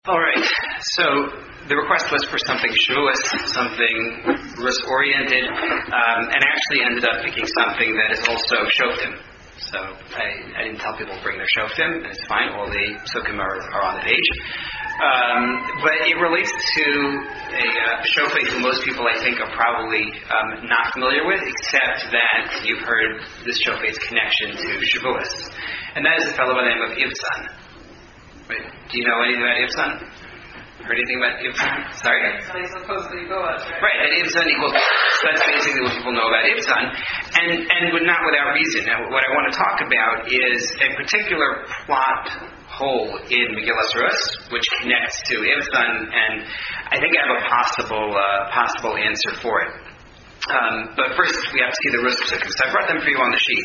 All right, so the request was for something Shavuos, something Rus-oriented, and I actually ended up picking something that is also Shoftim. So I didn't tell people to bring their Shoftim, and it's fine, all the Psukim are on the page. But it relates to a Shofet who most people, I think, are probably not familiar with, except that you've heard this Shofet's connection to Shavuos. And that is a fellow by the name of Ibzan. Right. Do you know anything about Ibzan? Heard anything about Ibzan? Sorry? So he's supposed to be Boaz, right? Right, and Ibzan equals Boaz. So that's basically what people know about Ibzan. And not without reason. Now, what I want to talk about is a particular plot hole in Megillas Rus, which connects to Ibzan, and I think I have a possible answer for it. But first, we have to see the Rus Psukim. So I brought them for you on the sheet.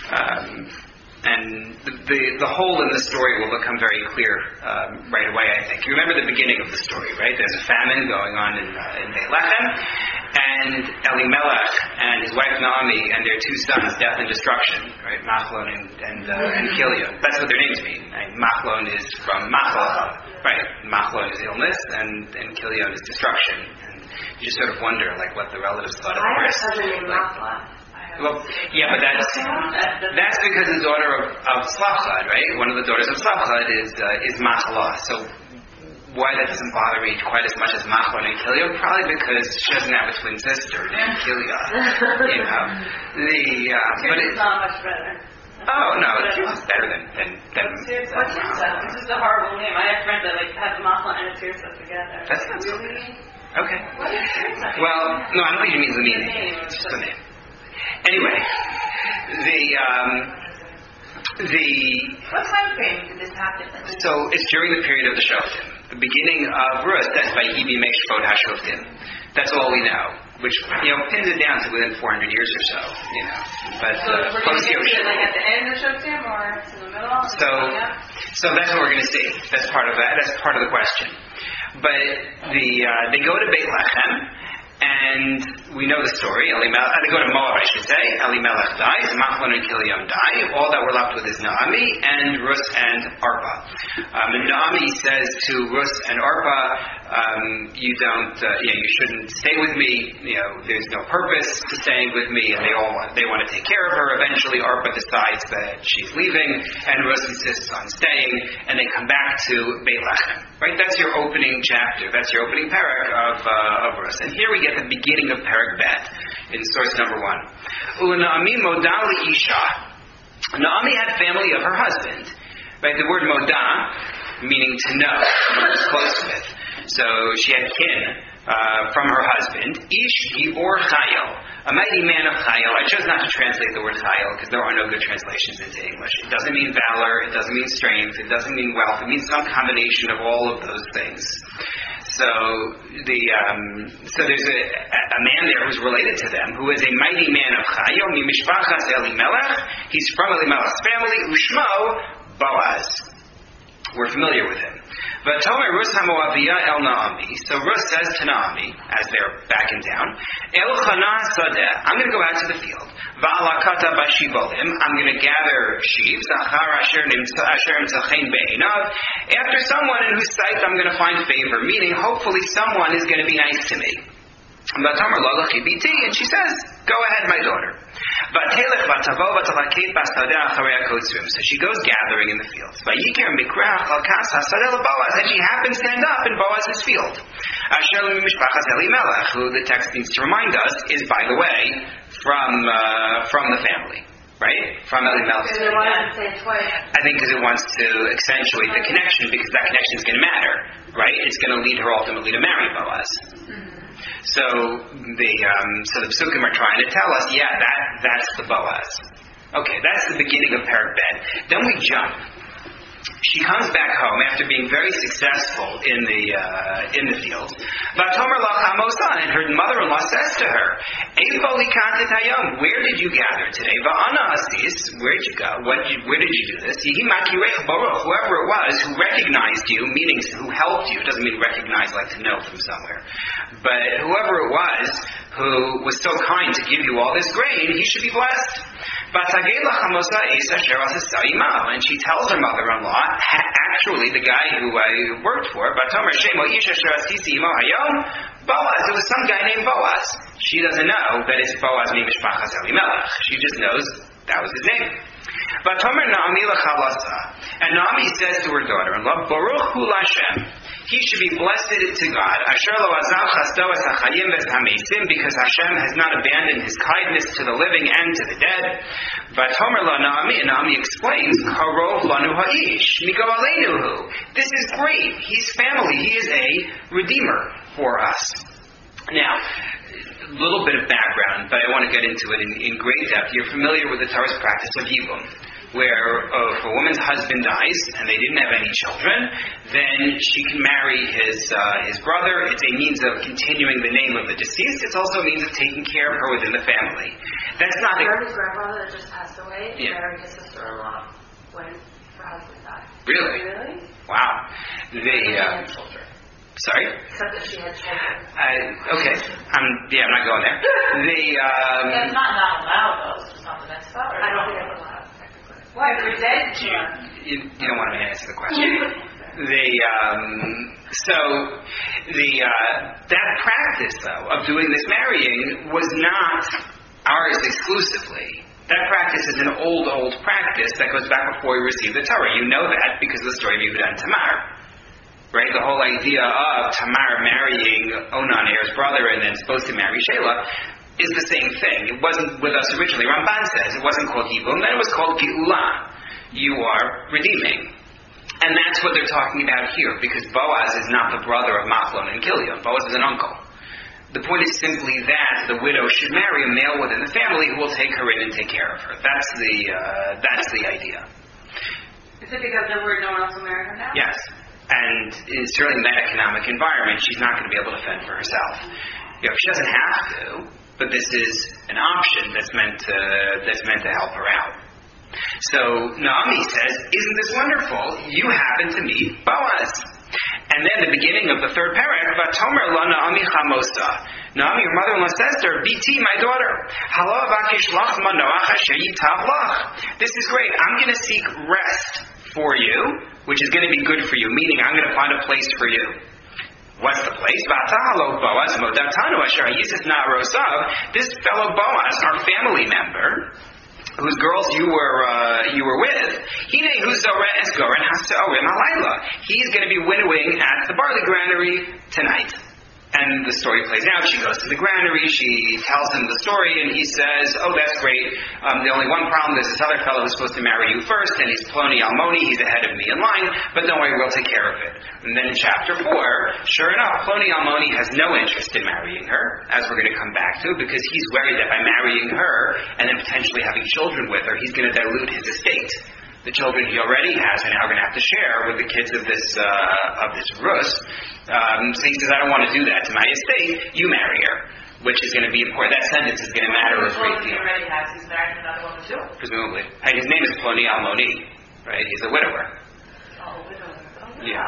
And the hole in the story will become very clear right away, I think. You remember the beginning of the story, right? There's a famine going on in Beit Lechem, and Elimelech and his wife Naomi and their two sons, death and destruction, right? Machlon and Kilion. That's what their names mean. Right? Machlon is from Machlon, right? Machlon is illness, and Kilion is destruction. And you just sort of wonder, like, what the relatives thought of I this. have a cousin named Machlon. Well, yeah, but that's because the daughter of Slavchad, right? One of the daughters of Slavchad is Machala. So why that doesn't bother me quite as much as Machlon and Kilion? Probably because she doesn't have a twin sister named Kilion. You know, but it's not much better. Oh no, it's better than What's Tirsa? It's just a horrible name. I have friends that have Machlon and Tirsa together. That's not really. Okay. What is Tirsa? Well, no, I don't think it means the name. It's just the name. Anyway, what time frame did this happen? So it's during the period of the Shoftim, the beginning of Rus. That's by Ibi Mekshvot HaShoftim. That's all we know, which pins it down to within 400 years or so. But close to like at the end of Shoftim or in the middle? So that's what we're going to see. That's part of that. That's part of the question. But they go to Beit Lechem. And we know the story. They go to Moab, I should say. Elimelech dies. Machlon and Kilion die. All that we're left with is Naomi and Rus and Arpa. And Naomi says to Rus and Arpa, "You shouldn't stay with me. There's no purpose to staying with me." And they want to take care of her. Eventually, Arpa decides that she's leaving, and Rus insists on staying. And they come back to Beit Lechem. Right? That's your opening chapter. That's your opening parak of Rus. And here we get the beginning of Parak Bet in source number 1. Naomi modali isha. Naomi had family of her husband. Right? The word moda, meaning to know, close with. So she had kin from her husband. Ish Gibor Chayil, a mighty man of Chayil. I chose not to translate the word Chayil because there are no good translations into English. It doesn't mean valor. It doesn't mean strength. It doesn't mean wealth. It means some combination of all of those things. So there's a man there who's related to them, who is a mighty man of Chayil, mimishpachas Elimelech. He's from Elimelech's family. Ushmo Boaz. We're familiar with him. V'tomer Rus HaMoaviyah El Naomi. So Rus says to Naomi, as they're backing down, El Chana Sadeh, I'm going to go out to the field. Va'alakata Bashibolim, I'm going to gather sheaves. Achar Asher Imtzachein Be'einav. After someone in whose sight I'm going to find favor, meaning hopefully someone is going to be nice to me. And she says, "Go ahead, my daughter." So she goes gathering in the fields. And she happens to end up in Boaz's field. Who the text needs to remind us is, by the way, from the family. Right? From Elimelech. I think because it wants to accentuate the connection, because that connection is going to matter. Right? It's going to lead her ultimately to marry Boaz. So the Psukim are trying to tell us, that's the Boaz. Okay, that's the beginning of Parak Bet. Then we jump. She comes back home after being very successful in the field. And her mother-in-law says to her, "Where did you gather today? Where did you go? Where did you do this? Whoever it was who recognized you, meaning who helped you, doesn't mean recognize like to know from somewhere, but whoever it was who was so kind to give you all this grain, he should be blessed. And she tells her mother-in-law, actually the guy who I worked for, Boaz, it was some guy named Boaz. She doesn't know that it's Boaz mimishpachas Elimelech. She just knows that was his name. And Naomi says to her daughter-in-law, Baruch hu Lashem. He should be blessed to God. Because Hashem has not abandoned His kindness to the living and to the dead. But Naomi, and Naomi explains, this is great. He's family. He is a redeemer for us. Now, a little bit of background, but I want to get into it in great depth. You're familiar with the Torah's practice of Yibum, where if a woman's husband dies and they didn't have any children, then she can marry his brother. It's a means of continuing the name of the deceased. It's also a means of taking care of her within the family. That's not his grandfather that just passed away married his sister-in-law when her husband died. Really? Wow. Children. Sorry? Except that she had children. Okay. I'm not going there. That's not allowed, though. It's just not the next thought. I don't think it's allowed. Why? If you're dead, you don't want me to answer the question. That practice, though, of doing this marrying was not ours exclusively. That practice is an old practice that goes back before we received the Torah. You know that because of the story of Yehuda and Tamar. Right? The whole idea of Tamar marrying Onan, Er's brother, and then supposed to marry Shelah is the same thing. It wasn't with us originally. Ramban says it wasn't called Yibum, then it was called Geulah. You are redeeming. And that's what they're talking about here, because Boaz is not the brother of Machlon and Kilion. Boaz is an uncle. The point is simply that the widow should marry a male within the family who will take her in and take care of her. That's the idea. Is it because no one else will marry her now? Yes. And certainly in that economic environment, she's not going to be able to fend for herself. She doesn't have to, but this is an option that's meant to help her out. So Naomi says, "Isn't this wonderful? You happen to meet Boaz." And then the beginning of the third paragraph, Vatomer la Naomi chamosa. Naomi, your mother-in-law, says to her, "Biti, my daughter, halo avakish lach manoach asher yitav lach." This is great. I'm going to seek rest for you, which is going to be good for you, meaning I'm going to find a place for you. What's the place? This fellow Boaz, our family member, whose girls you were with, he's going to be winnowing at the barley granary tonight. And the story plays out. She goes to the granary, she tells him the story, and he says, "Oh, that's great. The only one problem, there's this other fellow who's supposed to marry you first, and he's Ploni Almoni, he's ahead of me in line, but don't worry, we'll take care of it." And then in chapter 4, sure enough, Ploni Almoni has no interest in marrying her, as we're going to come back to, because he's worried that by marrying her, and then potentially having children with her, he's going to dilute his estate. The children he already has are now going to have to share with the kids of this Rus. So he says, "I don't want to do that to my estate. You marry her," which is going to be important. That sentence is going to matter a great deal. He already has. He's married another woman too. Presumably. And his name is Ploni Almoni, right? He's a widower. Oh, widower. Yeah.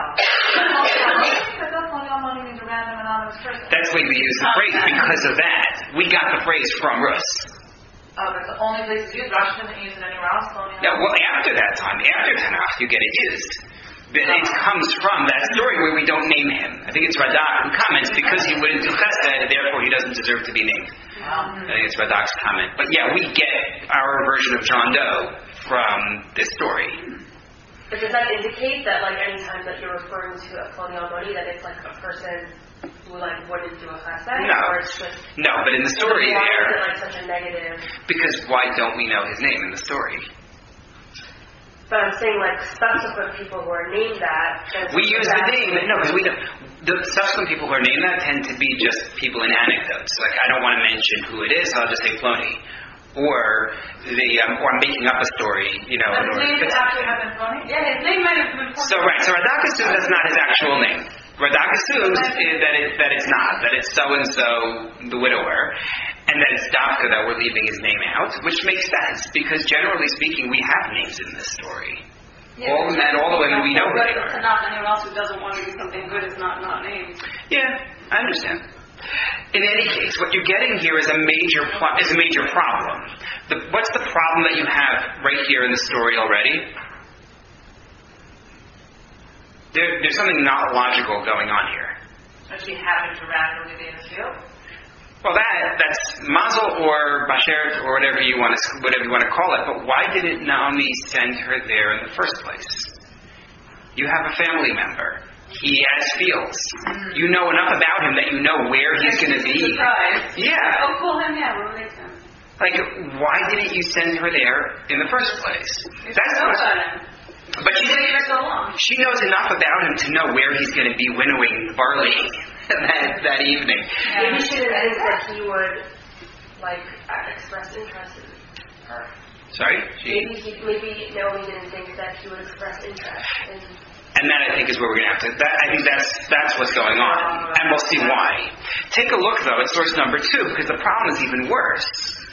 That's why we use the phrase because of that. We got the phrase from Rus. Oh, but the only place to use Rush doesn't use it anywhere else. Yeah, well, after that time, after Tanakh, you get it used. But it comes from that story where we don't name him. I think it's Radak who comments, because he wouldn't do chesed, therefore he doesn't deserve to be named. I think it's Radak's comment. But yeah, we get our version of John Doe from this story. But does that indicate that, any time that you're referring to a Ploni Almoni, that it's a person who wouldn't do a chesed? No. Or it's just... No, but in the story why there... is it such a negative... Because why don't we know his name in the story? But I'm saying, subsequent people who are named that... We use the name, no, because we don't... The subsequent people who are named that tend to be just people in anecdotes. I don't want to mention who it is, so I'll just say Ploni. Or I'm making up a story, His name could actually have been Ploni? Yeah, his name might have been Ploni. So Radak assumes that's not his actual name. Radak assumes that it's not, that it's so-and-so, the widower, and that it's Dafka that we're leaving his name out, which makes sense, because generally speaking, we have names in this story. Yeah, all the men, all the women, we know who they are. Not anyone else who doesn't want to do something good is not named. Yeah, I understand. In any case, what you're getting here is a major problem. What's the problem that you have right here in the story already? There's something not logical going on here. So she happened to randomly be in the field? Well, that's mazel or basher or whatever you want to call it. But why didn't Naomi send her there in the first place? You have a family member. He has fields. You know enough about him that you know where he's going to be. Surprise. Yeah. Oh, cool him, yeah, we'll make sense. Like, why didn't you send her there in the first place? That's know what. about him. But She's been here so long. she knows enough about him to know where he's going to be winnowing barley that evening. Maybe she didn't think that he would, express interest in her. Sorry? Maybe Naomi didn't think that he would express interest in. And that, I think, is where we're going to have to. I think that's what's going on, and we'll see why. Take a look, though, at source number 2, because the problem is even worse.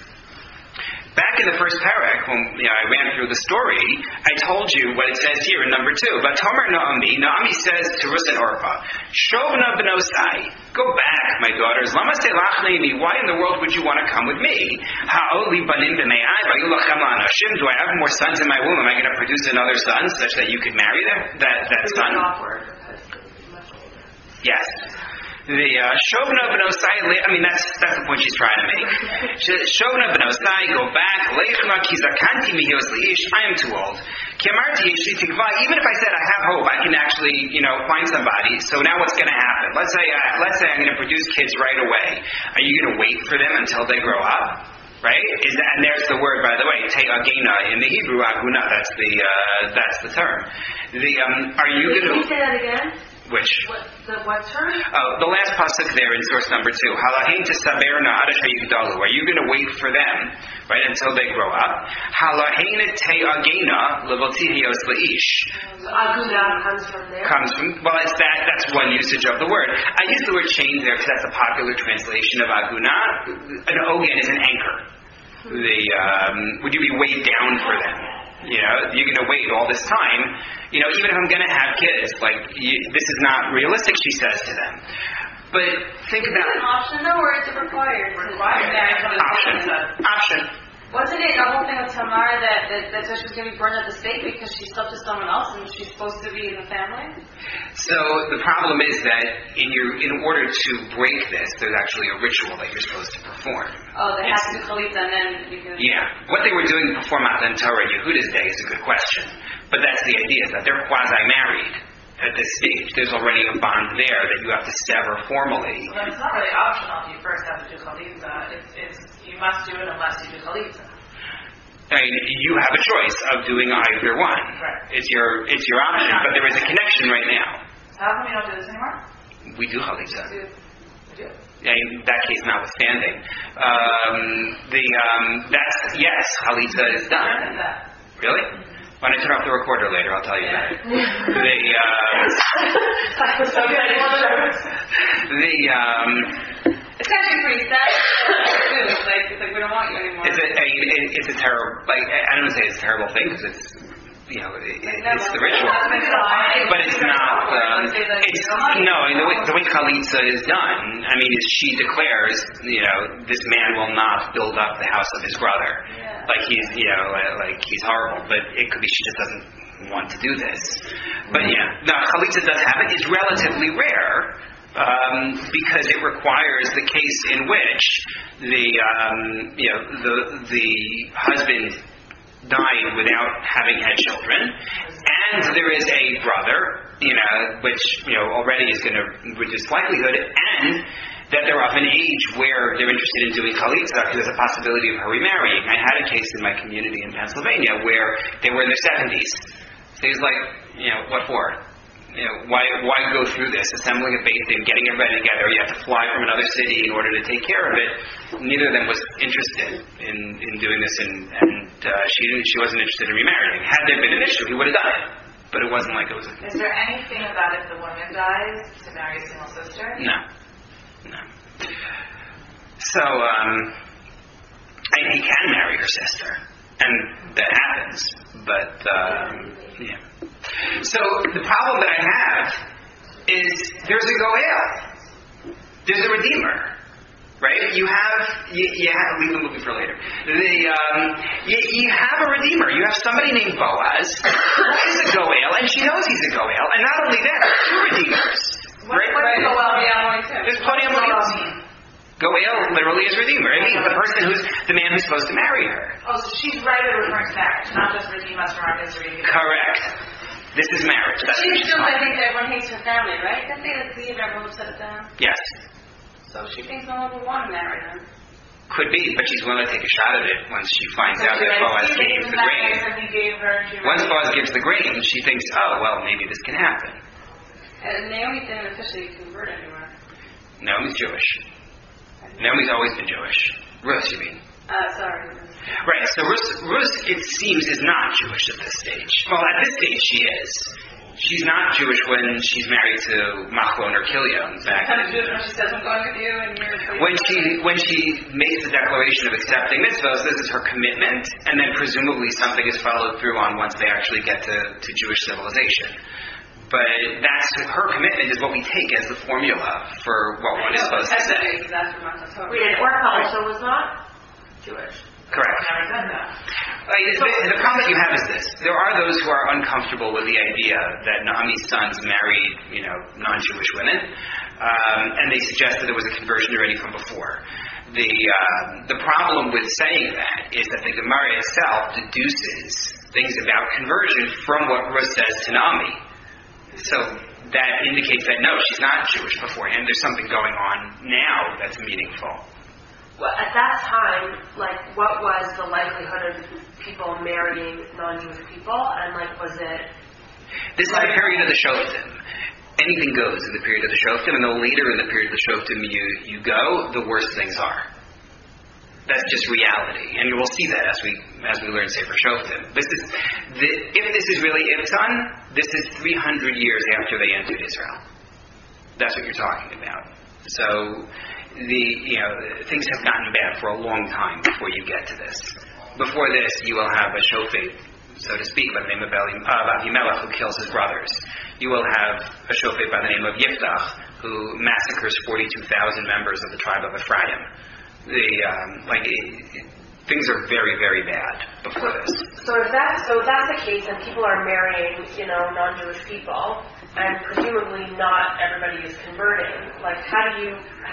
Back in the first parak, when I ran through the story, I told you what it says here in number 2. But Tomer Naomi says to Rus and Orpah, Shovna b'nosai, go back, my daughters. Lama selachneini, why in the world would you want to come with me? Ha'oli banim b'me'ai, v'yulachem la'anashim, do I have more sons in my womb? Am I going to produce another son such that you could marry that son? Awkward because he was much older. Yes. The Shovna b'nosai, that's the point she's trying to make. Shovna b'nosai, go back. Leichma kizakanti mihios leish. I am too old. Kiamarti yeshi tikva. Even if I said I have hope, I can actually, find somebody. So now what's going to happen? Let's say I'm going to produce kids right away. Are you going to wait for them until they grow up? Right? And there's the word, by the way, te'agena in the Hebrew. Aguna. That's the term. Are you going to? Can you say that again? Which? What term? Oh, the last pasuk there in source number 2. Halahin tesaberna adash hayigdalu. Are you going to wait for them, right, until they grow up? Halahin te'agena levotihios leish. Aguna comes from there. Well, it's that's one usage of the word. I use the word chain there because that's a popular translation of aguna. An ogen is an anchor. Would you be weighed down for them? You're going to wait all this time. Even if I'm going to have kids, this is not realistic, she says to them. But think about Is it an option, though, or is it required? Option. Wasn't it the whole thing with Tamar that said she was going to be burned at the stake because she slept with someone else and she's supposed to be in the family? So the problem is that in order to break this, there's actually a ritual that you're supposed to perform. Oh, they have to do chalitza and then you can... Yeah. What they were doing before Matan Torah in Yehuda's day is a good question. But that's the idea, is that they're quasi-married at this stage. There's already a bond there that you have to sever formally. Well, it's not really optional. You first have to do chalitza. You must do it unless you do chalitza. You have a choice of doing either one. Right. It's your option, but there is a connection right now. So how come we don't do this anymore? We do chalitza. We do. In that case, notwithstanding, yes, chalitza is done. When is that? Really? When I turn off the recorder later, I'll tell you that. It's actually pretty sad. It's like we don't want you anymore. It's a terrible. I don't say it's a terrible thing because it's it's the ritual, but it's not. The way chalitza is done. Is she declares, this man will not build up the house of his brother. Yeah. He's horrible, but it could be she just doesn't want to do this. But chalitza does happen. It's relatively rare. Because it requires the case in which the husband died without having had children, and there is a brother, which already is going to reduce likelihood, and that they're of an age where they're interested in doing chalitza because there's a possibility of her remarrying. I had a case in my community in Pennsylvania where they were in their 70s. So he's like, what for? Why go through this, assembling a beit din, getting everybody together? You have to fly from another city in order to take care of it. Neither of them was interested in doing this, and she wasn't interested in remarrying. Had there been an issue, he would have done it. But it wasn't like it was a... Is there anything about if the woman dies to marry a single sister? No. So, he can marry her sister, and that happens. But, So the problem that I have is there's a Goel. There's a Redeemer. Right? You have leave the movie for later. You have a redeemer. You have somebody named Boaz who is a Goel, and she knows he's a Goel. And not only that, two redeemers. Right? There's plenty of money. Goel literally is redeemer. It means the person who's the man who's supposed to marry her. Oh, so she's right at referring to marriage, not just redeem us from our misery. Correct. This is marriage. That's She still, I think everyone hates her family, right? Didn't they leave everyone upset it down? Yes. So she thinks no one will want to marry her. Could be, but she's willing to take a shot at it once she finds out that Boaz gives the grain. Once Boaz gives the grain, she thinks, oh, well, maybe this can happen. And Naomi didn't officially convert anywhere. Naomi's Jewish. Naomi's always been Jewish. Ruth, you mean? Sorry. Right, so Ruth, it seems, is not Jewish at this stage. Well, at this stage she is. She's not Jewish when she's married to Machlon or Kilion. In fact, Kind of Jewish when she says, I'm going with you, and you're... When she makes the declaration of accepting mitzvahs, this is her commitment, and then presumably something is followed through on once they actually get to Jewish civilization. But that's her commitment is what we take as the formula for what one is supposed to say. Wait, and Orpah also was not Jewish. Correct. The problem that you have is this. There are those who are uncomfortable with the idea that Naomi's sons married, non-Jewish women, and they suggest that there was a conversion already from before. The problem with saying that is that the Gemara itself deduces things about conversion from what Ruth says to Naomi. So that indicates that no, she's not Jewish beforehand. There's something going on now that's meaningful. Well, at that time, what was the likelihood of people marrying non-Jewish people? And, was it... This is the period of the Shoftim. Anything goes in the period of the Shoftim, and the later in the period of the Shoftim you go, the worse things are. That's just reality. And you will see that as we learn Sefer Shoftim. If this is really Ibtzan, this is 300 years after they entered Israel. That's what you're talking about. So... things have gotten bad for a long time before you get to this. Before this, you will have a shofet, so to speak, by the name of Avimelech, who kills his brothers. You will have a shofet by the name of Yiftach, who massacres 42,000 members of the tribe of Ephraim. Things are very, very bad before this. So if that's the case, and people are marrying, non-Jewish people, and presumably not everybody is converting, how do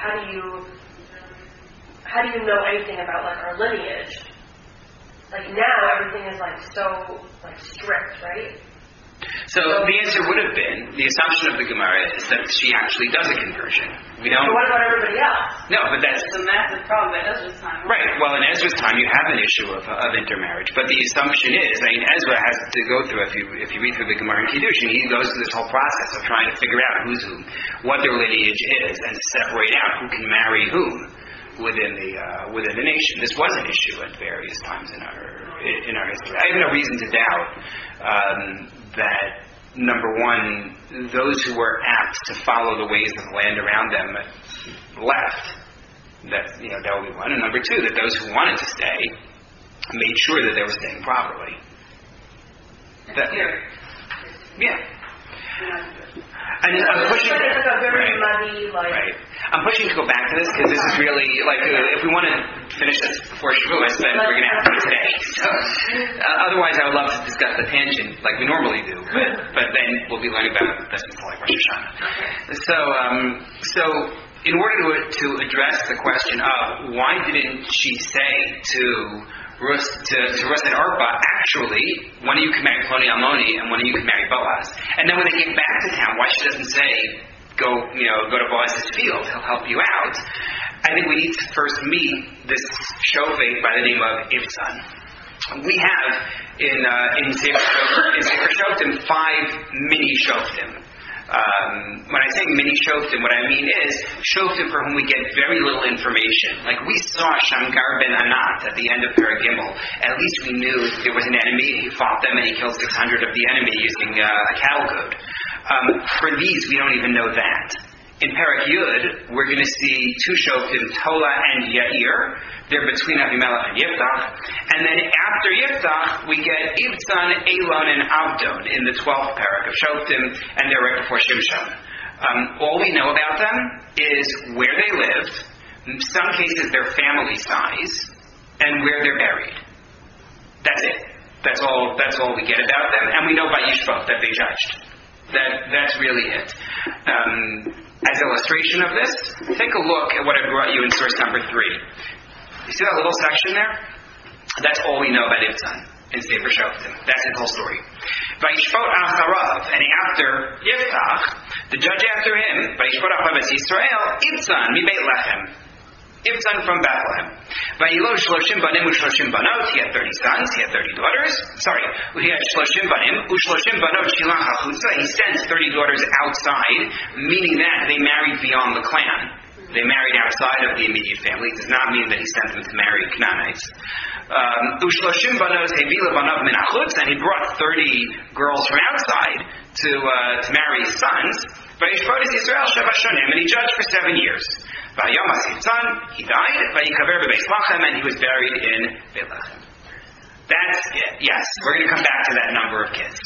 you know anything about our lineage? Now everything is so strict, right? So the answer would have been, the assumption of the Gemara is that she actually does a conversion. We don't. But what about everybody else? No, but that's a massive problem at Ezra's time. Right. Well, in Ezra's time, you have an issue of intermarriage. But the assumption is, Ezra has to go through. If you read through the Gemara in Kiddushin, he goes through this whole process of trying to figure out who's who, what their lineage is, and separate out who can marry whom within the nation. This was an issue at various times in our history. I have no reason to doubt that, number one, those who were apt to follow the ways of the land around them left. That will be one. And number two, that those who wanted to stay made sure that they were staying properly. Yeah. And I'm pushing. It's a very muddy, Right. I'm pushing to go back to this because this is really if we want to finish this before Shavuos, then we're going to have to do it today. So, otherwise, I would love to discuss the tangent like we normally do, but then we'll be learning about this until Rosh Hashanah. So in order to address the question of why didn't she say to Ruth and Orpah, actually, one of you can marry Ploni Almoni and one of you can marry Boaz. And then when they get back to town, why she doesn't say, go to Boaz's field, he'll help you out. I think we need to first meet this shofet by the name of Ibtzan. We have in Sefer Shoftim 5 mini Shoftim. When I say mini Shoftim, what I mean is Shoftim for whom we get very little information. We saw Shamgar ben Anat at the end of Perek Gimel. At least we knew there was an enemy. He fought them and he killed 600 of the enemy using a cattle goad. For these, we don't even know that. In Perek Yud, we're going to see 2 Shoftim, Tola and Yair. They're between Avimelech and Yiftach. And then after Yiftach, we get Ibtzan, Elon, and Avdon in the 12th Perek of Shoftim, and they're right before Shimshon. All we know about them is where they lived, In some cases, their family size and where they're buried. That's it. That's all we get about them, and we know by Yishvot that they judged. That's really it. As illustration of this, take a look at what I brought you in source number 3. You see that little section there? That's all we know about Ibzan in Sefer Shoftim. That's his whole story. Vayishvot acharav, and after Yiftach, the judge after him, Vayishvot acharav es Yisrael, Ibzan mi Beit Lechem. Ibzan from Bethlehem. Vayilo shloshim banim u'shloshim banot. He had 30 sons. He had 30 daughters. Sorry, he had shloshim banim u'shloshim banot shilach hachutza. He sent 30 daughters outside, meaning that they married beyond the clan. They married outside of the immediate family. It does not mean that he sent them to marry Canaanites. U'shloshim banot hevila banot min hachutz, and he brought 30 girls from outside to marry his sons. Vayishvot es Yisrael sheva shonim, and he judged for 7 years. Vayom Asitzan, he died. Vayikaver beBeit Lechem, and he was buried in Beit Lechem. That's it. Yes, we're going to come back to that number of kids.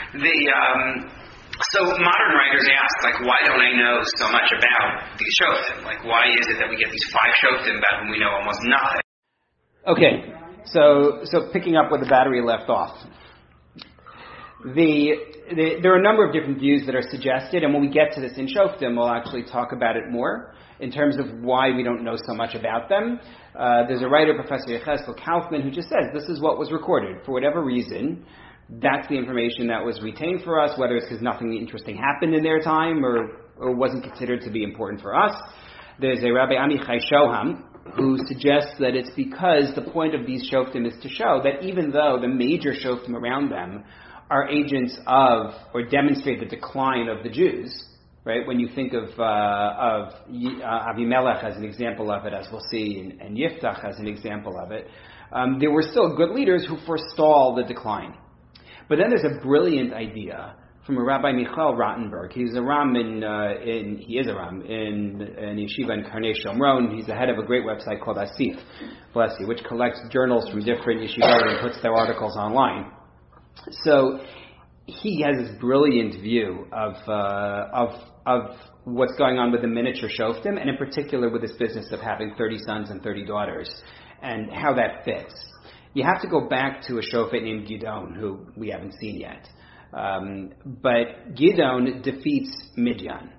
So modern writers ask, why don't I know so much about these shoftim? Why is it that we get these 5 shoftim about whom we know almost nothing? Okay, so picking up where the battery left off. There are a number of different views that are suggested, and when we get to this in Shoftim, we'll actually talk about it more in terms of why we don't know so much about them. There's a writer, Professor Yecheskel Kaufman, who just says this is what was recorded. For whatever reason, that's the information that was retained for us, whether it's because nothing interesting happened in their time or wasn't considered to be important for us. There's a Rabbi Amichai Shoham, who suggests that it's because the point of these Shoftim is to show that even though the major Shoftim around them are agents of, or demonstrate the decline of the Jews, right? When you think of Avimelech as an example of it, as we'll see, and Yiftach as an example of it, there were still good leaders who forestall the decline. But then there's a brilliant idea from a Rabbi Michael Rottenberg. He's a Ram in Yeshiva in Karnei Shomron. He's the head of a great website called Asif, bless you, which collects journals from different yeshivot and puts their articles online. So he has this brilliant view of what's going on with the miniature shoftim, and in particular with this business of having 30 sons and 30 daughters, and how that fits. You have to go back to a shofet named Gidon, who we haven't seen yet. But Gidon defeats Midian.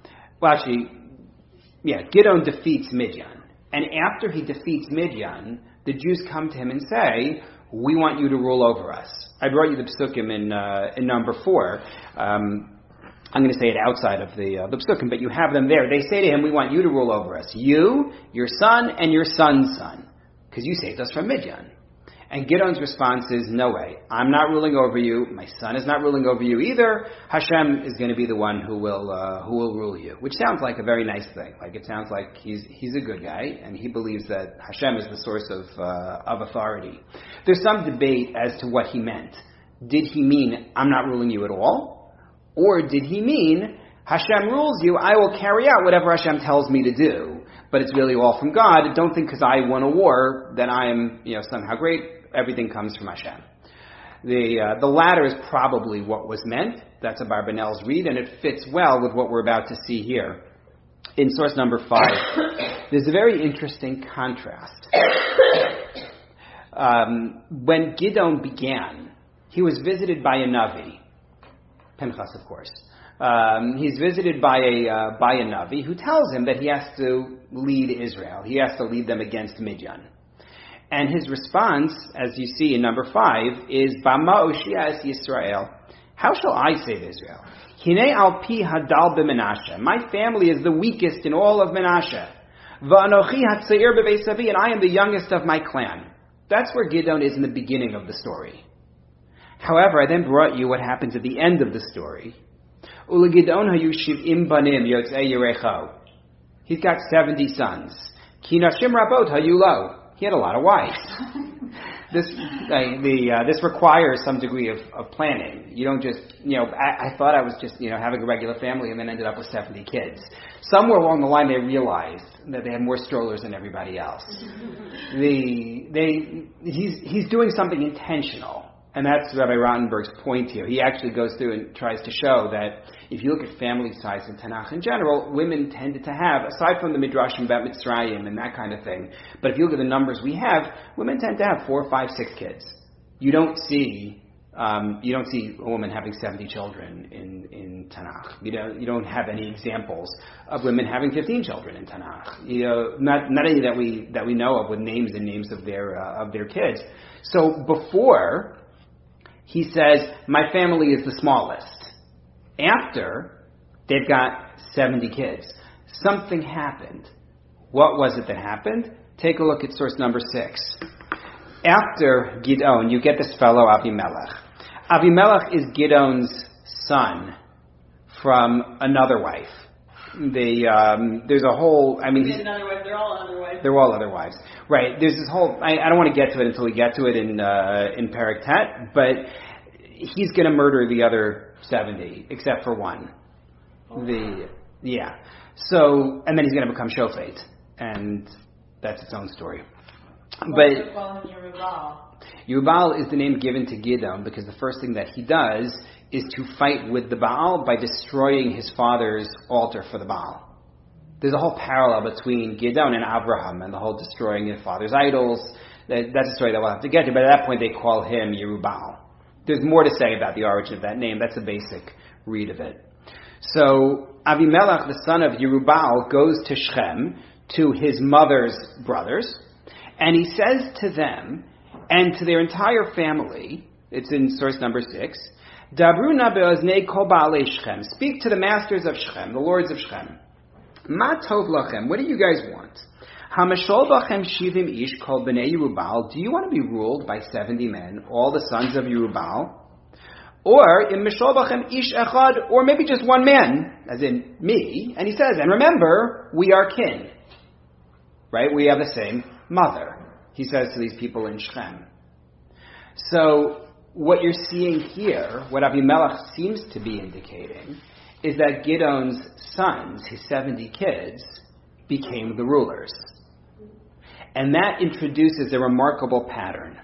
Gidon defeats Midian. And after he defeats Midian, the Jews come to him and say, we want you to rule over us. I brought you the psukim in number 4. I'm going to say it outside of the psukim, but you have them there. They say to him, we want you to rule over us. You, your son, and your son's son. Because you saved us from Midian. And Gidon's response is, no way. I'm not ruling over you. My son is not ruling over you either. Hashem is going to be the one who will rule you. Which sounds like a very nice thing. It sounds like he's a good guy, and he believes that Hashem is the source of authority. There's some debate as to what he meant. Did he mean, I'm not ruling you at all? Or did he mean, Hashem rules you, I will carry out whatever Hashem tells me to do, but it's really all from God. Don't think because I won a war that I am somehow great. Everything comes from Hashem. The latter is probably what was meant. That's a Barbanel's read, and it fits well with what we're about to see here. In source number 5, there's a very interesting contrast. When Gidon began, he was visited by a Navi, Pinchas, of course. He's visited by a Navi who tells him that he has to lead Israel. He has to lead them against Midian. And his response, as you see in number 5, is, Bama Oshia es Yisrael. How shall I save Israel? Hine al pi hadal b'Menashe. My family is the weakest in all of Menashe. Va'anochi hatzeir b'Beis Avi, and I am the youngest of my clan. That's where Gidon is in the beginning of the story. However, I then brought you what happens at the end of the story. Ulegidon hayu shiv'im banim yotzei Yerecho. He's got 70 sons. Ki nashim rabot hayu lo. He had a lot of wives. This requires some degree of planning. You don't just, I thought I was just, having a regular family and then ended up with 70 kids. Somewhere along the line they realized that they had more strollers than everybody else. He's doing something intentional. And that's Rabbi Rottenberg's point here. He actually goes through and tries to show that if you look at family size in Tanakh in general, women tended to have, aside from the Midrashim about Mitzrayim and that kind of thing, but if you look at the numbers we have, women tend to have 4, 5, 6 kids. You don't see a woman having 70 children in Tanakh. You don't have any examples of women having 15 children in Tanakh. Not any that we know of with names and names of their kids. So before, he says, my family is the smallest. After, they've got 70 kids. Something happened. What was it that happened? Take a look at source number 6. After Gidon, you get this fellow Avimelech. Avimelech is Gidon's son from another wife. There's a whole. I mean, another wife. They're all other wives. They're all other wives, right? There's this whole. I don't want to get to it until we get to it in Perek Tet, but he's going to murder the other 70 except for one. So and then he's going to become Shofet, and that's its own story. But call him Yerubal. Yerubal is the name given to Gidon because the first thing that he does is to fight with the Baal by destroying his father's altar for the Baal. There's a whole parallel between Gidon and Abraham and the whole destroying his father's idols. That's a story that we'll have to get to, but at that point they call him Yerubal. There's more to say about the origin of that name. That's a basic read of it. So Avimelech, the son of Yerubal, goes to Shechem, to his mother's brothers, and he says to them, and to their entire family, it's in source number 6, Dabru na be'oznei kol ba'alei Shechem. Speak to the masters of Shechem, the lords of Shechem. Ma tov lachem. What do you guys want? Hamashol bachem shivim ish kol b'nei Yerubal. Do you want to be ruled by 70 men, all the sons of Yerubal? Or im mashol bachem ish echad, or maybe just one man, as in me. And he says, and remember, we are kin. Right? We have the same mother. He says to these people in Shechem. So what you're seeing here, what Avimelech seems to be indicating, is that Gidon's sons, his 70 kids, became the rulers. And that introduces a remarkable pattern.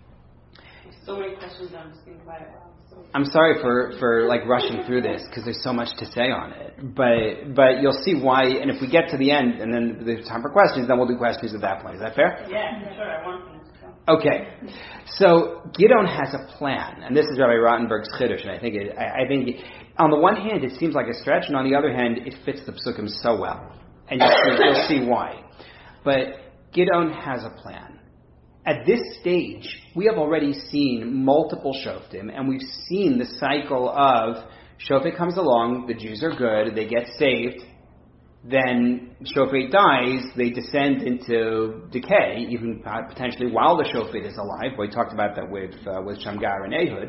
So many questions, I'm just being quiet. I'm sorry for like rushing through this because there's so much to say on it. But you'll see why, and if we get to the end and then there's time for questions, then we'll do questions at that point. Is that fair? Yeah, sure. I want to. Okay. So Gidon has a plan, and this is Rabbi Rottenberg's Chiddush, and I think on the one hand it seems like a stretch, and on the other hand it fits the Psukim so well. And you'll see why. But Gidon has a plan. At this stage, we have already seen multiple Shoftim, and we've seen the cycle of Shofet comes along, the Jews are good, they get saved, then Shofet dies, they descend into decay, even potentially while the Shofet is alive. We talked about that with Shamgar and Ehud.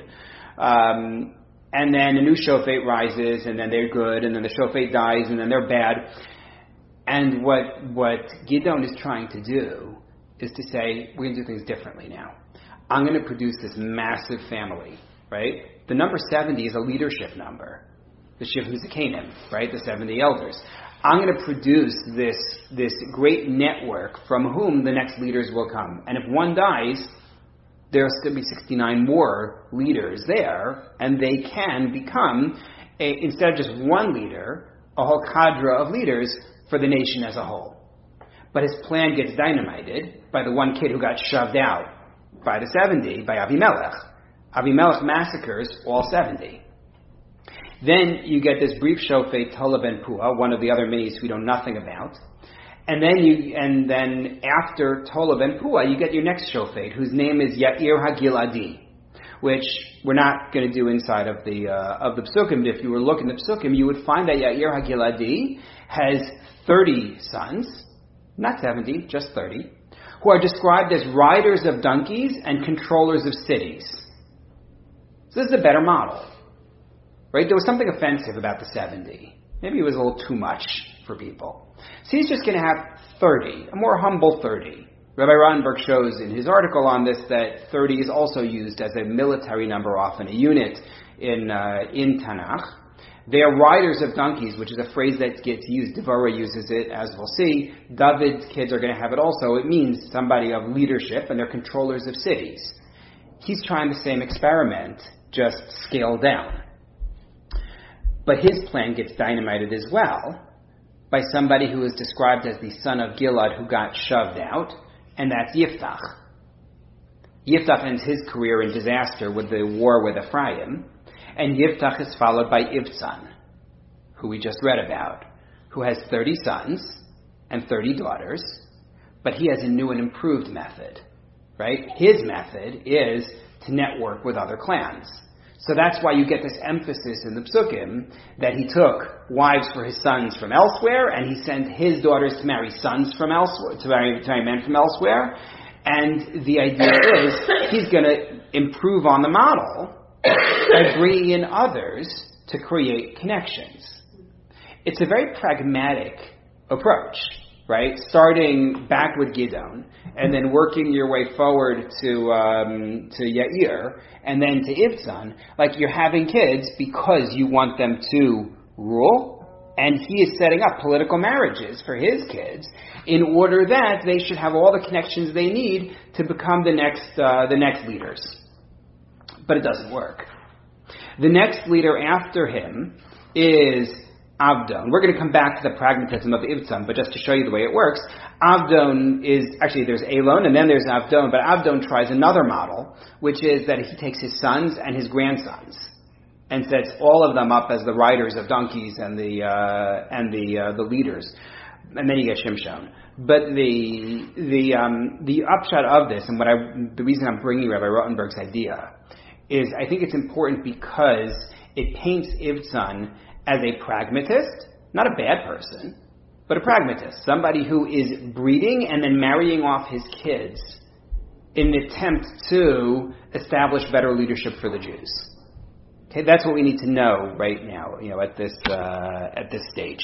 And then a new Shofet rises, and then they're good, and then the Shofet dies, and then they're bad. And what Gidon is trying to do is to say, we're going to do things differently now. I'm going to produce this massive family, right? The number 70 is a leadership number. The Shivim Zakanim, right? The 70 elders. I'm going to produce this great network from whom the next leaders will come. And if one dies, there's going to be 69 more leaders there, and they can become, instead of just one leader, a whole cadre of leaders for the nation as a whole. But his plan gets dynamited by the one kid who got shoved out by the 70, by Avimelech. Avimelech massacres all 70. Then you get this brief Shofet, Tola ben Pua, one of the other minis we know nothing about. And then after Tola ben Pua, you get your next Shofet, whose name is Yair HaGiladi, which we're not going to do inside of the Psukim. But if you were looking at the Psukim, you would find that Yair HaGiladi has 30 sons, not 70, just 30, who are described as riders of donkeys and controllers of cities. So this is a better model. Right? There was something offensive about the 70. Maybe it was a little too much for people. So he's just going to have 30, a more humble 30. Rabbi Rottenberg shows in his article on this that 30 is also used as a military number, often a unit in Tanakh. They are riders of donkeys, which is a phrase that gets used. Devorah uses it, as we'll see. David's kids are going to have it also. It means somebody of leadership, and they're controllers of cities. He's trying the same experiment, just scaled down. But his plan gets dynamited as well by somebody who is described as the son of Gilad who got shoved out, and that's Yiftach. Yiftach ends his career in disaster with the war with Ephraim, and Yiftach is followed by Ibtzan, who we just read about, who has 30 sons and 30 daughters, but he has a new and improved method, right? His method is to network with other clans. So that's why you get this emphasis in the Psukim that he took wives for his sons from elsewhere, and he sent his daughters to marry sons from elsewhere, to marry men from elsewhere. And the idea is he's going to improve on the model by bringing in others to create connections. It's a very pragmatic approach, right? Starting back with Gidon, and then working your way forward to Yair, and then to Ibtzan. Like, you're having kids because you want them to rule, and he is setting up political marriages for his kids in order that they should have all the connections they need to become the next leaders. But it doesn't work. The next leader after him is Avdon. We're going to come back to the pragmatism of Ibtzan, but just to show you the way it works, Avdon is, actually there's Elon and then there's Avdon, but Avdon tries another model, which is that he takes his sons and his grandsons and sets all of them up as the riders of donkeys and the leaders. And then you get Shimshon. But the upshot of this, and the reason I'm bringing Rabbi Rothenberg's idea, is I think it's important because it paints Ibtzan as a pragmatist, not a bad person, but a pragmatist, somebody who is breeding and then marrying off his kids in an attempt to establish better leadership for the Jews. Okay, that's what we need to know right now, at this stage.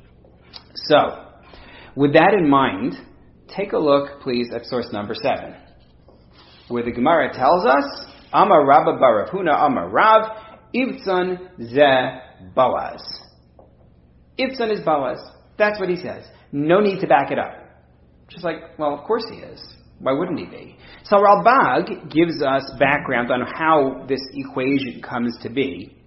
So, with that in mind, take a look, please, at source number 7, where the Gemara tells us, Amar Rabba bar Rav Huna Amar Rav, Ibtzan ze Boaz. Ibtzan is Boaz. That's what he says. No need to back it up. Just like, well, of course he is. Why wouldn't he be? So Ralbag gives us background on how this equation comes to be.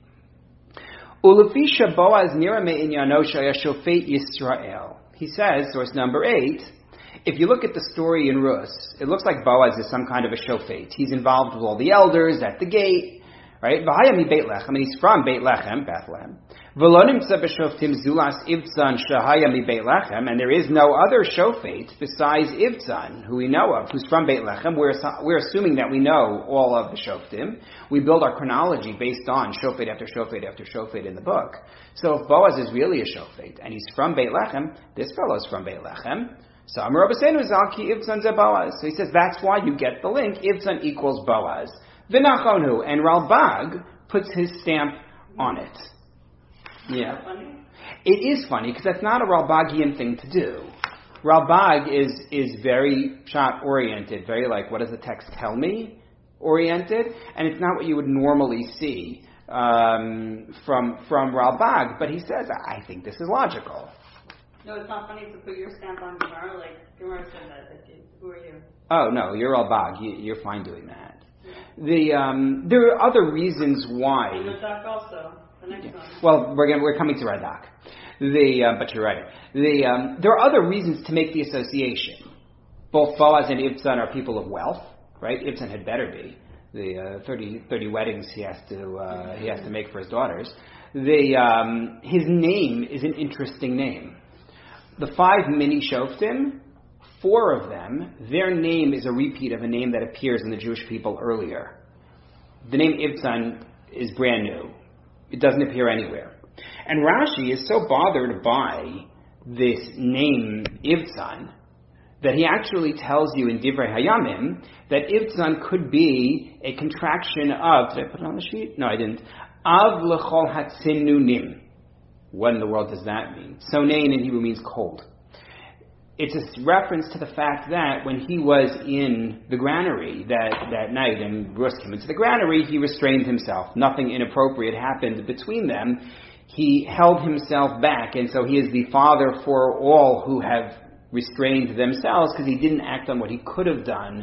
Ulefisha Boaz nira me'inyano shaya shofet Yisrael. He says, source number 8, if you look at the story in Rus, it looks like Boaz is some kind of a shofet. He's involved with all the elders at the gate. Right? V'hayami Beit Lechem, and he's from Beit Lechem, Bethlehem. V'lo nimtza b'shoftim zulas Ibtzan shehayami Beit Lechem, and there is no other shofet besides Ibtzan, who we know of, who's from Beit Lechem. We're assuming that we know all of the shoftim. We build our chronology based on shofet after shofet after shofet in the book. So if Boaz is really a shofet, and he's from Beit Lechem, this fellow's from Beit Lechem. So Amar Rabbeinu Zalki Ibtzan ze Boaz. So he says that's why you get the link. Ibtzan equals Boaz. V'nachonu, and Ralbag puts his stamp on it. Yeah. It is funny because that's not a Ralbagian thing to do. Ralbag is very shot-oriented, very like, what does the text tell me? Oriented, and it's not what you would normally see from Ralbag, but he says, I think this is logical. No, it's not funny to put your stamp on Gemara, like Gemara said that. Who are you? Oh, no, you're Ralbag. You're fine doing that. There are other reasons why. And Radak also, the next one. Well, we're coming to Radak. But you're right. There are other reasons to make the association. Both Boaz and Ibtzan are people of wealth, right? Ibtzan had better be. The 30 weddings he has to make for his daughters. His name is an interesting name. The 5 mini shoftim, 4 of them, their name is a repeat of a name that appears in the Jewish people earlier. The name Ibtzan is brand new. It doesn't appear anywhere. And Rashi is so bothered by this name Ibtzan that he actually tells you in Divrei Hayamim that Ibtzan could be a contraction of, did I put it on the sheet? No, I didn't. Av lechol hatzinunim. What in the world does that mean? Sonain in Hebrew means cold. It's a reference to the fact that when he was in the granary that night and Rus came into the granary, he restrained himself. Nothing inappropriate happened between them. He held himself back, and so he is the father for all who have restrained themselves because he didn't act on what he could have done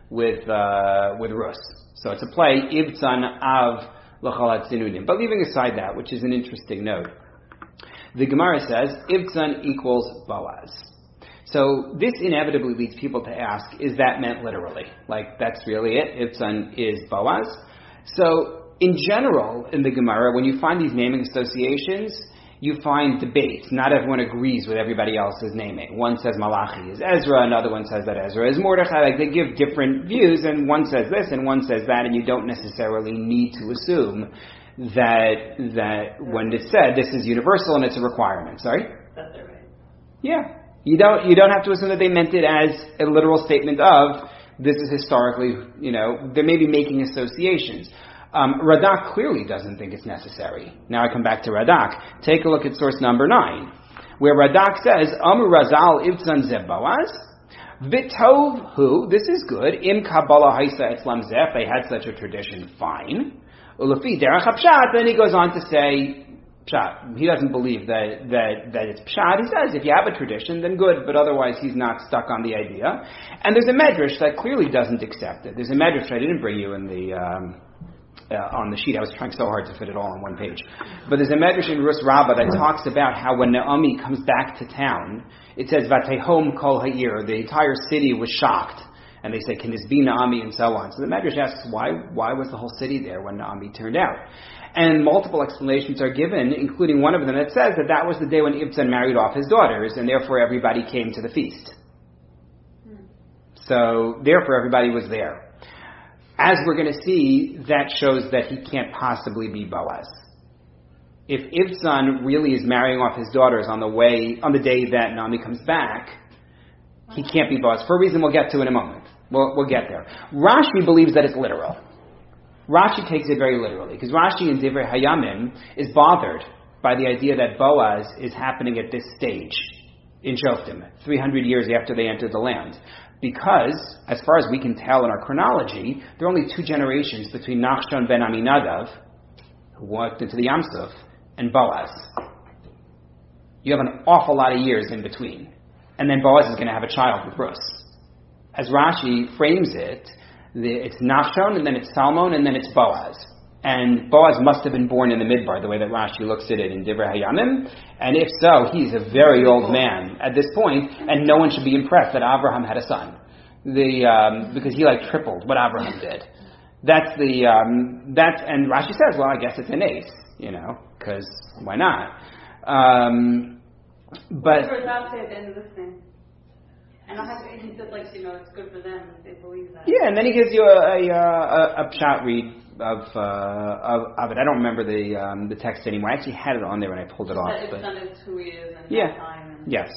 with Rus. So it's a play, Ivtzan Av L'Chalat Zinunim. But leaving aside that, which is an interesting note, the Gemara says, Ivtzan equals Boaz. So this inevitably leads people to ask, is that meant literally? Like, that's really it? Ivtzan is Boaz? So, in general, in the Gemara, when you find these naming associations, you find debates. Not everyone agrees with everybody else's naming. One says Malachi is Ezra, another one says that Ezra is Mordechai. Like, they give different views, and one says this and one says that, and you don't necessarily need to assume that when it's said, this is universal and it's a requirement. Sorry? That they're right. Yeah. You don't have to assume that they meant it as a literal statement of, this is historically, they may be making associations. Radak clearly doesn't think it's necessary. Now I come back to Radak. Take a look at source number 9, where Radak says, Amr Razal Ivtzan Zeh Boaz, Vitov Hu, this is good, Im Kabbalah Haisa Etzlam Zeh, they had such a tradition, fine. Ulafi Derech HaPshat, then he goes on to say, Pshat. He doesn't believe that it's Pshat. He says, if you have a tradition, then good, but otherwise he's not stuck on the idea. And there's a Medrash that clearly doesn't accept it. There's a Medrash I didn't bring you in the on the sheet. I was trying so hard to fit it all on one page. But there's a Medrash in Rus Rabbah that talks about how when Naomi comes back to town, it says, Vatehom kol ha'ir, the entire city was shocked. And they say, can this be Naomi, and so on. So the Medrash asks, why was the whole city there when Naomi turned out? And multiple explanations are given, including one of them that says that was the day when Ibzan married off his daughters, and therefore everybody came to the feast. So, therefore everybody was there. As we're going to see, that shows that he can't possibly be Boaz. If Ibzan really is marrying off his daughters on the day that Naomi comes back, he can't be Boaz, for a reason we'll get to in a moment. We'll get there. Rashi believes that it's literal. Rashi takes it very literally, because Rashi in Divrei Hayamim is bothered by the idea that Boaz is happening at this stage in Shoftim, 300 years after they entered the land. Because, as far as we can tell in our chronology, there are only 2 generations between Nachshon ben Aminadav, who walked into the Yam Suf, and Boaz. You have an awful lot of years in between. And then Boaz is going to have a child with Rus. As Rashi frames it, it's Nachshon, and then it's Salmon, and then it's Boaz. And Boaz must have been born in the Midbar, the way that Rashi looks at it in Divrei Hayamim. And if so, he's a very old man at this point, and no one should be impressed that Abraham had a son. Because he tripled what Abraham did. And Rashi says, well, I guess it's an ace, because why not? But Radak said at the end of this thing. And he said, it's good for them if they believe that. Yeah, and then he gives you a pshat read of it. I don't remember the text anymore. I actually had it on there when I pulled it off. But it's who he is and yeah, time. Yes.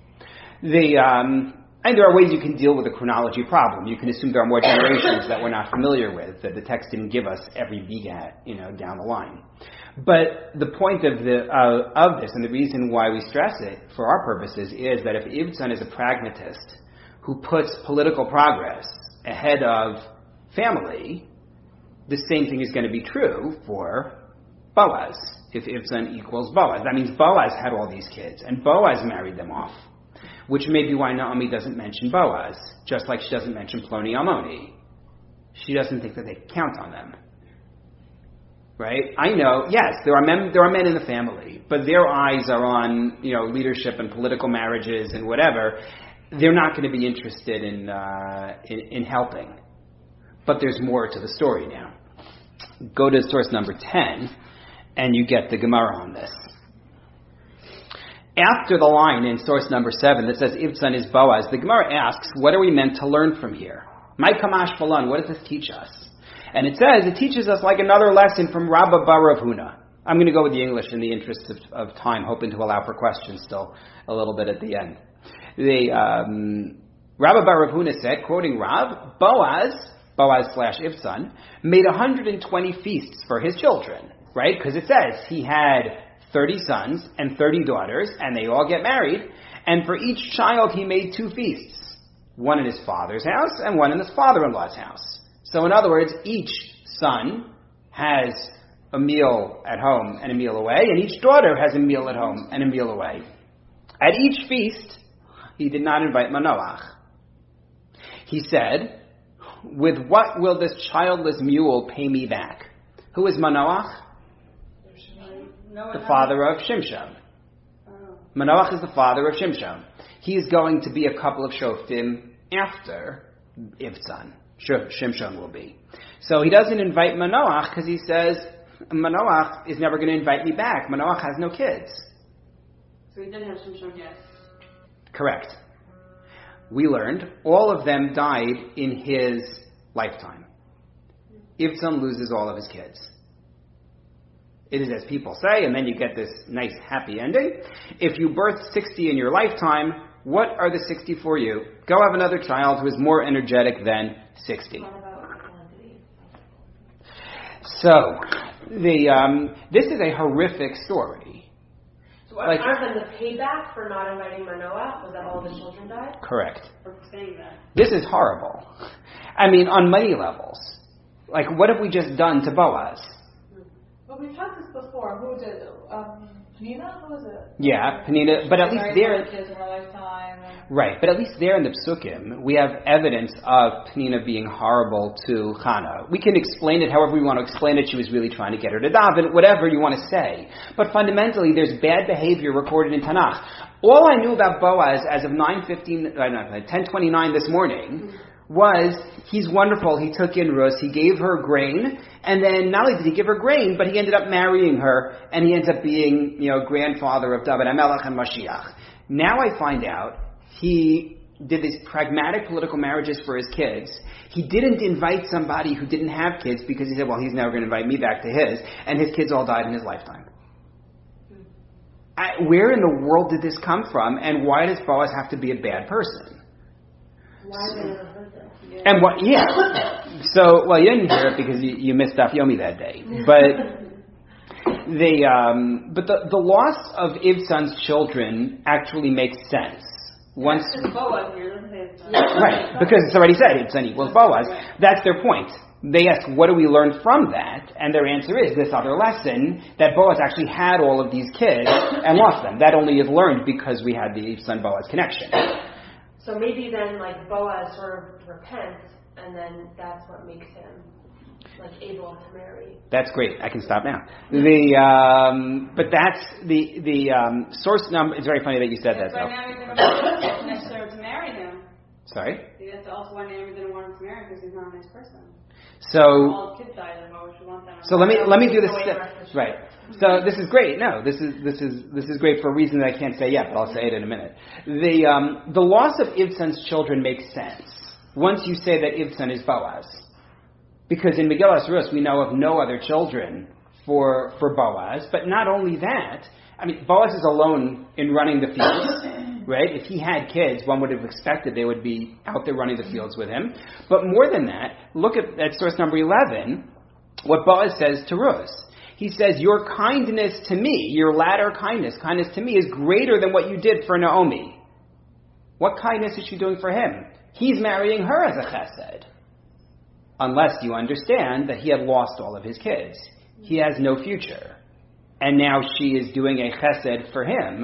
And there are ways you can deal with a chronology problem. You can assume there are more generations that we're not familiar with, that the text didn't give us every begat, down the line. But the point of this, and the reason why we stress it for our purposes, is that if Ibzan is a pragmatist who puts political progress ahead of family, the same thing is going to be true for Boaz. If Ibzan equals Boaz, that means Boaz had all these kids, and Boaz married them off. Which may be why Naomi doesn't mention Boaz, just like she doesn't mention Ploni Almoni. She doesn't think that they count on them. Right? I know, yes, there are men in the family, but their eyes are on, leadership and political marriages and whatever. They're not going to be interested in helping. But there's more to the story now. Go to source number 10, and you get the Gemara on this. After the line in source number 7 that says Ibzan is Boaz, the Gemara asks, what are we meant to learn from here? My Kamash Balan, what does this teach us? And it teaches us like another lesson from Rabba bar Rav Huna. I'm going to go with the English in the interest of time, hoping to allow for questions still a little bit at the end. Rabba bar Rav Huna said, quoting Rav, Boaz / Ibzan, made 120 feasts for his children, right? Because it says he had 30 sons and 30 daughters, and they all get married, and for each child he made 2 feasts, one in his father's house and one in his father-in-law's house. So in other words, each son has a meal at home and a meal away, and each daughter has a meal at home and a meal away. At each feast, he did not invite Manoach. He said, with what will this childless mule pay me back? Who is Manoach? The father of Shimshon. Manoach is the father of Shimshon. He is going to be a couple of shoftim after Ibtzan. Shimshon will be. So he doesn't invite Manoach because he says, Manoach is never going to invite me back. Manoach has no kids. So he didn't have Shimshon yet. Correct. We learned all of them died in his lifetime. Ibtzan loses all of his kids. It is as people say, and then you get this nice happy ending. If you birth 60 in your lifetime, what are the 60 for you? Go have another child who is more energetic than 60. So, this is a horrific story. So other than the payback for not inviting Manoach, was that all the children died? Correct. For saying that. This is horrible. I mean, on many levels. Like, what have we just done to Boaz? But we've had this before. Who did? Penina? Who was it? Yeah, Penina. But at least there, kids in her lifetime. right? But at least there in the Psukim, we have evidence of Penina being horrible to Chana. We can explain it however we want to explain it. She was really trying to get her to daven, whatever you want to say. But fundamentally, there's bad behavior recorded in Tanakh. All I knew about Boaz as of 10:29 this morning was he's wonderful. He took in Rus, he gave her grain, and then not only did he give her grain, but he ended up marrying her, and he ends up being, grandfather of David HaMelech and Mashiach. Now I find out he did these pragmatic political marriages for his kids. He didn't invite somebody who didn't have kids because he said, well, he's never going to invite me back to his, and his kids all died in his lifetime. Where in the world did this come from, and why does Boaz have to be a bad person? Why have they never heard that? Yeah. And what? Yeah. So, well, you didn't hear it because you missed Daf Yomi that day. But the loss of Ibzan's children actually makes sense. Once, Boaz here, doesn't it? right? Because it's already said Ibzan equals Boaz. That's their point. They ask, what do we learn from that? And their answer is this other lesson, that Boaz actually had all of these kids and lost them. That only is learned because we had the Ibzan-Boaz connection. So maybe then, Boaz sort of repents, and then that's what makes him, able to marry. That's great. I can stop now. But that's the source number. It's very funny that you said that. Right now, he's not necessarily to marry him. Sorry? That's also why Naomi didn't want him to marry because he's not a nice person. So, all kids died, and why would she want them? So let me do this. Right. So this is great. No, this is great for a reason that I can't say yet, but I'll say it in a minute. The loss of Ibzan's children makes sense once you say that Ibzan is Boaz, because in Megillas Rus we know of no other children for Boaz. But not only that, I mean, Boaz is alone in running the fields, right? If he had kids, one would have expected they would be out there running the fields with him. But more than that, look at source number 11, what Boaz says to Rus. He says, your kindness to me, your latter kindness to me is greater than what you did for Naomi. What kindness is she doing for him? He's marrying her as a chesed. Unless you understand that he had lost all of his kids. He has no future. And now she is doing a chesed for him,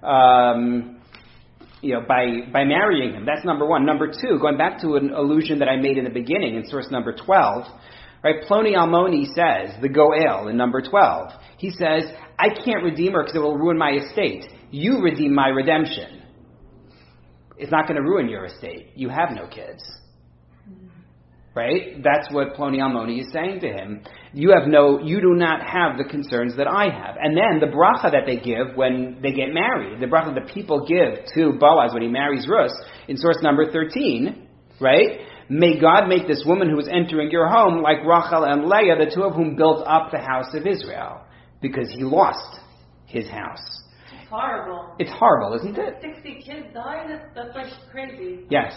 by marrying him. That's number one. Number two, going back to an allusion that I made in the beginning in source number 12, right? Ploni Almoni says, the Goel in number 12, he says, I can't redeem her because it will ruin my estate. You redeem my redemption. It's not going to ruin your estate. You have no kids. Right? That's what Ploni Almoni is saying to him. You do not have the concerns that I have. And then the bracha that they give when they get married, the bracha that people give to Boaz when he marries Rus, in source number 13, right? May God make this woman who is entering your home like Rachel and Leah, the two of whom built up the house of Israel, because he lost his house. It's horrible. It's horrible, isn't it? 60 kids died? That's crazy. Yes.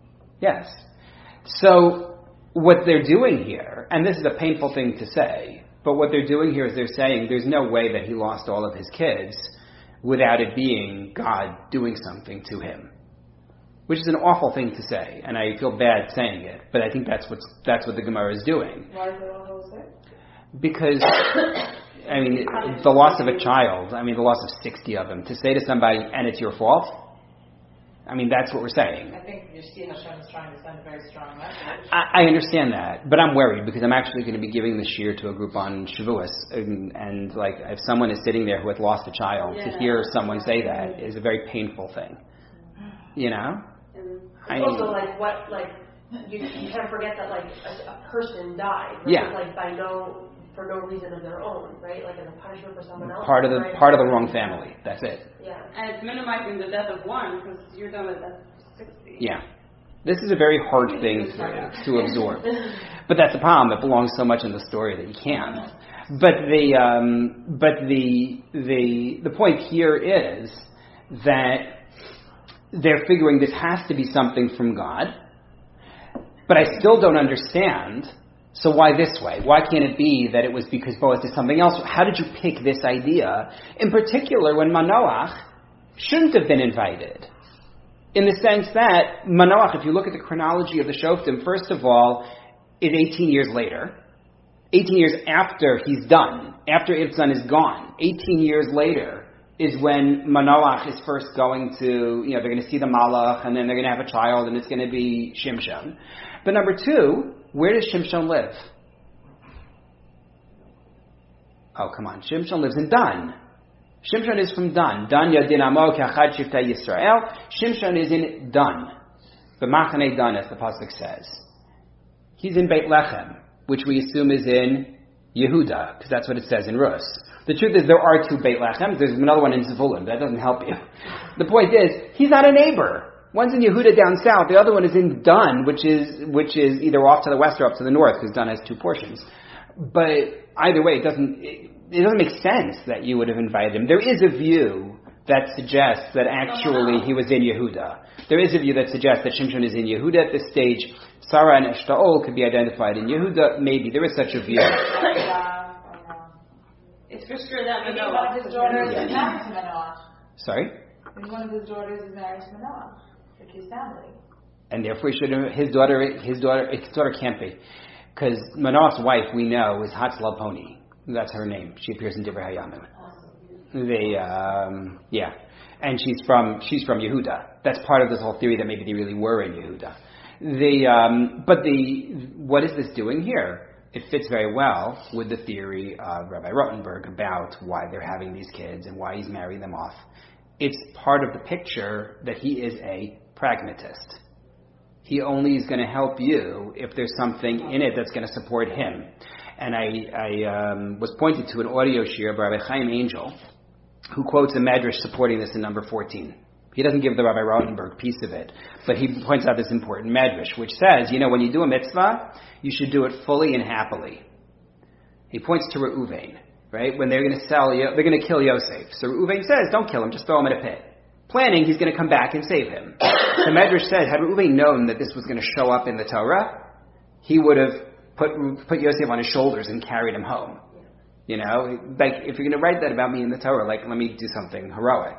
So, what they're doing here, and this is a painful thing to say, but what they're doing here is they're saying there's no way that he lost all of his kids without it being God doing something to him. Which is an awful thing to say, and I feel bad saying it, but I think that's what the Gemara is doing. Why is it awful to say? Because, the loss of a child, the loss of 60 of them, to say to somebody, and it's your fault, I mean, that's what we're saying. I think you see Hashem is trying to send a very strong message. I understand that, but I'm worried because I'm actually going to be giving this year to a group on Shavuos, and like if someone is sitting there who has lost a child, to hear someone say that is a very painful thing. You know? It's also you can't forget that a person died, right? Yeah. For no reason of their own, right? Like as a punishment for someone else. Part of the wrong family. That's it. Yeah. And it's minimizing the death of one because you're done with death of 60. Yeah. This is a very hard thing to absorb. But that's the problem. It belongs so much in the story that you can't. But the point here is that they're figuring this has to be something from God. But I still don't understand. So why this way? Why can't it be that it was because Boaz did something else? How did you pick this idea? In particular, when Manoach shouldn't have been invited. In the sense that Manoach, if you look at the chronology of the Shoftim, first of all, is 18 years later. 18 years after he's done. After Ibzan is gone. 18 years later is when Manoach is first going to, they're going to see the Malach, and then they're going to have a child, and it's going to be Shimshon. But number two, where does Shimshon live? Oh, come on. Shimshon lives in Dan. Shimshon is from Dan. Dan Yadin Amo Kachad Shivtei Yisrael. Shimshon is in Dan. B'machane Dan, as the pasuk says. He's in Beit Lechem, which we assume is in Yehuda, because that's what it says in Rus. The truth is there are two Beit Lechem. There's another one in Zevulun. That doesn't help you. The point is, he's not a neighbor. One's in Yehuda down south. The other one is in Dan, which is either off to the west or up to the north, because Dan has two portions. But either way, it doesn't make sense that you would have invited him. There is a view that suggests that actually he was in Yehuda. There is a view that suggests that Shimshon is in Yehuda at this stage. Sarah and Eshtaol could be identified in Yehuda. Maybe there is such a view. It's for sure that Maybe one of his daughters is married to Manoach. Sorry? Maybe one of his daughters is married to Manoach. Like his family. And therefore his daughter can't be. Because Manoach's wife, we know, is Hatzla Poni. That's her name. She appears in Divrei Hayamim. And she's from Yehuda. That's part of this whole theory that maybe they really were in Yehuda. What is this doing here? It fits very well with the theory of Rabbi Rottenberg about why they're having these kids and why he's marrying them off. It's part of the picture that he is a pragmatist. He only is going to help you if there's something in it that's going to support him. And I was pointed to an audio shir by Rabbi Chaim Angel, who quotes a medrash supporting this in number 14. He doesn't give the Rabbi Rottenberg piece of it, but he points out this important medrash, which says, when you do a mitzvah, you should do it fully and happily. He points to Reuven, right? When they're going to kill Yosef. So Reuven says, don't kill him, just throw him in a pit. Planning, he's going to come back and save him. The medrash said, had Reuven known that this was going to show up in the Torah, he would have put Yosef on his shoulders and carried him home. If you're going to write that about me in the Torah, let me do something heroic.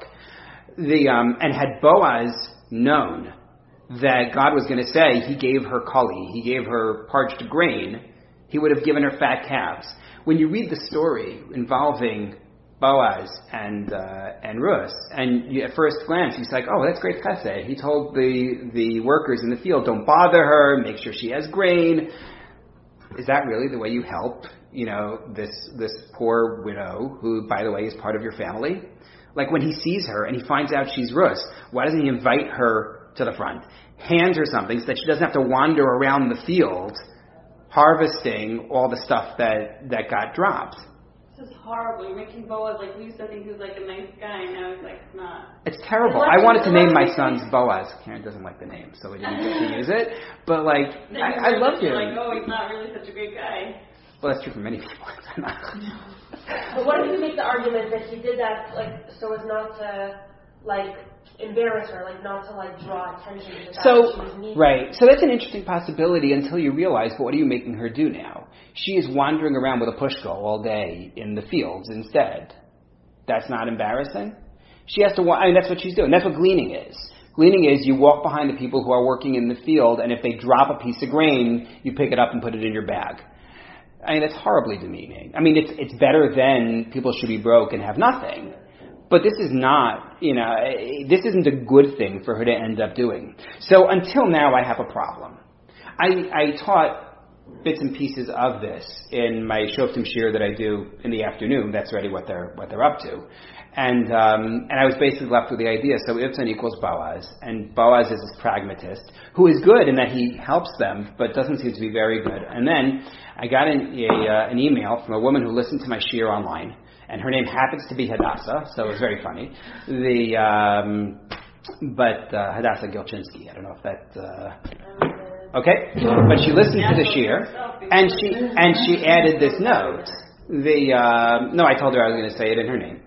And had Boaz known that God was going to say he gave her kali, he gave her parched grain, he would have given her fat calves. When you read the story involving Boaz and Rus, and at first glance you're like, oh, that's great chesed. He told the workers in the field, don't bother her, make sure she has grain. Is that really the way you help, this poor widow who, by the way, is part of your family? Like when he sees her and he finds out she's Rus, why doesn't he invite her to the front? Hand her something so that she doesn't have to wander around the field harvesting all the stuff that got dropped. This is horrible. You're making Boaz we used to think he was a nice guy, now he's not. It's terrible. I wanted to name my sons Boaz. Karen doesn't like the name, so we didn't get to use it. But I love him. He's not really such a great guy. Well, that's true for many people. But what if you make the argument that he did that so as not to embarrass her, not to draw attention to the fact that she was needed? Right. So that's an interesting possibility until you realize, but what are you making her do now? She is wandering around with a pushko all day in the fields instead. That's not embarrassing? She has to that's what she's doing. That's what gleaning is. Gleaning is you walk behind the people who are working in the field, and if they drop a piece of grain, you pick it up and put it in your bag. That's horribly demeaning. It's better than people should be broke and have nothing. But this is not, this isn't a good thing for her to end up doing. So until now, I have a problem. I taught bits and pieces of this in my Shoftim Shir that I do in the afternoon. That's already what they're up to. And I was basically left with the idea, so Ibzan equals Boaz, and Boaz is this pragmatist, who is good in that he helps them, but doesn't seem to be very good. And then I got an email from a woman who listened to my shir online, and her name happens to be Hadassah, so it was very funny. But Hadassah Gilchinsky, I don't know if that... Okay, but she listened to the shir, and she added this note. No, I told her I was going to say it in her name.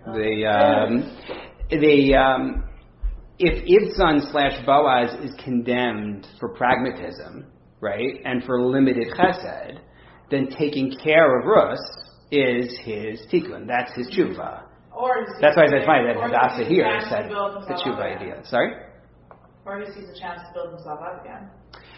If Ibzan / Boaz is condemned for pragmatism, right, and for limited chesed, then taking care of Rus is his tikkun. That's his tshuva. That's why I said funny that Hadassah here said the tshuva idea. Sorry? Or he sees a chance to build himself up again.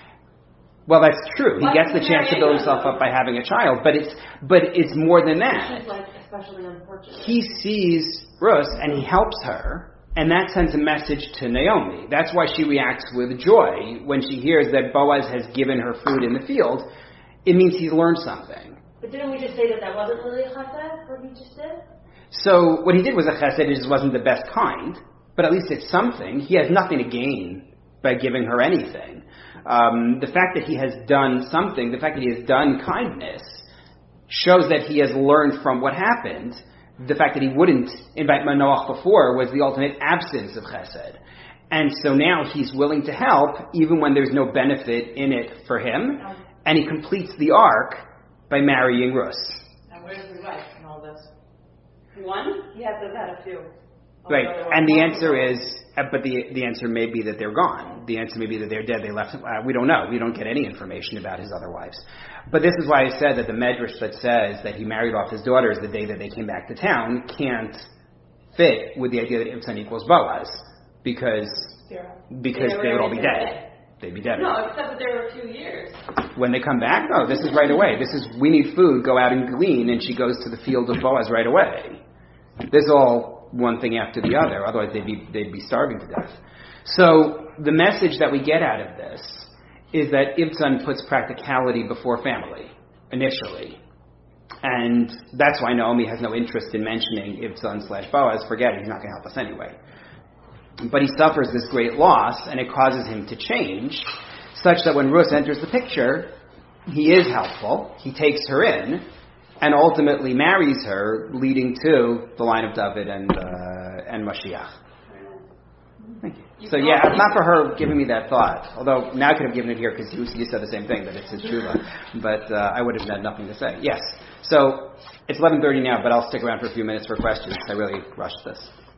Well, that's true. He gets the chance to build himself up by having a child, but it's more than that. She's like especially unfortunate. He sees Rus and he helps her, and that sends a message to Naomi. That's why she reacts with joy when she hears that Boaz has given her food in the field. It means he's learned something. But didn't we just say that wasn't really a chesed, what he just did? So what he did was a chesed. It just wasn't the best kind, but at least it's something. He has nothing to gain by giving her anything. The fact that he has done something, the fact that he has done kindness, shows that he has learned from what happened. The fact that he wouldn't invite Manoach before was the ultimate absence of chesed. And so now he's willing to help, even when there's no benefit in it for him, and he completes the arc by marrying Rus. And where's his wife in all this? One? He has to have had a few. Right, and the answer is, but the answer may be that they're gone. The answer may be that they're dead. They left. We don't know. We don't get any information about his other wives. But this is why I said that the medrash that says that he married off his daughters the day that they came back to town can't fit with the idea that Ibzan equals Boaz, because they would all be dead. They'd be dead. No, except that there were 2 years. When they come back, no, this is right away. This is, we need food, go out and glean, and she goes to the field of Boaz right away. This is all one thing after the other, otherwise they'd be starving to death. So the message that we get out of this is that Ibzan puts practicality before family, initially. And that's why Naomi has no interest in mentioning Ibzan / Boaz. Forget it, he's not going to help us anyway. But he suffers this great loss, and it causes him to change, such that when Rus enters the picture, he is helpful, he takes her in, and ultimately marries her, leading to the line of David and Mashiach. Thank you. So yeah, not for her giving me that thought, although now I could have given it here because you said the same thing, that it's his tshuva, but I would have had nothing to say. Yes, so it's 11:30 now, but I'll stick around for a few minutes for questions. I really rushed this.